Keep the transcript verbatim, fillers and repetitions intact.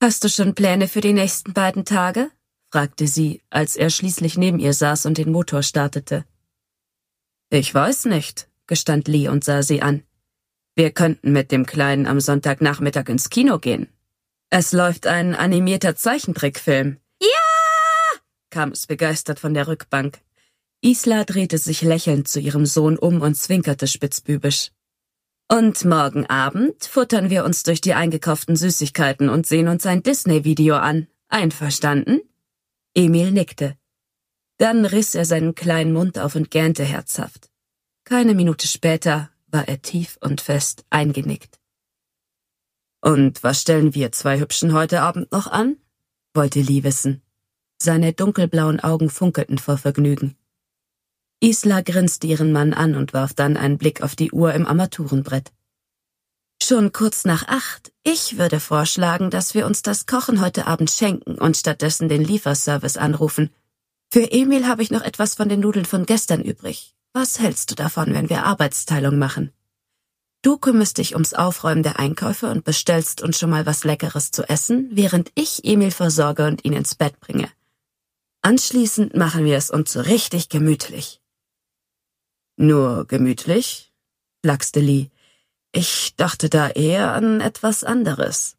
»Hast du schon Pläne für die nächsten beiden Tage?« fragte sie, als er schließlich neben ihr saß und den Motor startete. »Ich weiß nicht«, gestand Lee und sah sie an. »Wir könnten mit dem Kleinen am Sonntagnachmittag ins Kino gehen. Es läuft ein animierter Zeichentrickfilm.« »Ja!« kam es begeistert von der Rückbank. Isla drehte sich lächelnd zu ihrem Sohn um und zwinkerte spitzbübisch. »Und morgen Abend futtern wir uns durch die eingekauften Süßigkeiten und sehen uns ein Disney-Video an. Einverstanden?« Emil nickte. Dann riss er seinen kleinen Mund auf und gähnte herzhaft. Keine Minute später war er tief und fest eingenickt. »Und was stellen wir zwei Hübschen heute Abend noch an?« wollte Lee wissen. Seine dunkelblauen Augen funkelten vor Vergnügen. Isla grinste ihren Mann an und warf dann einen Blick auf die Uhr im Armaturenbrett. »Schon kurz nach acht. Ich würde vorschlagen, dass wir uns das Kochen heute Abend schenken und stattdessen den Lieferservice anrufen. Für Emil habe ich noch etwas von den Nudeln von gestern übrig. Was hältst du davon, wenn wir Arbeitsteilung machen? Du kümmerst dich ums Aufräumen der Einkäufe und bestellst uns schon mal was Leckeres zu essen, während ich Emil versorge und ihn ins Bett bringe. Anschließend machen wir es uns so richtig gemütlich.« »Nur gemütlich?« flachste Lee. »Ich dachte da eher an etwas anderes.«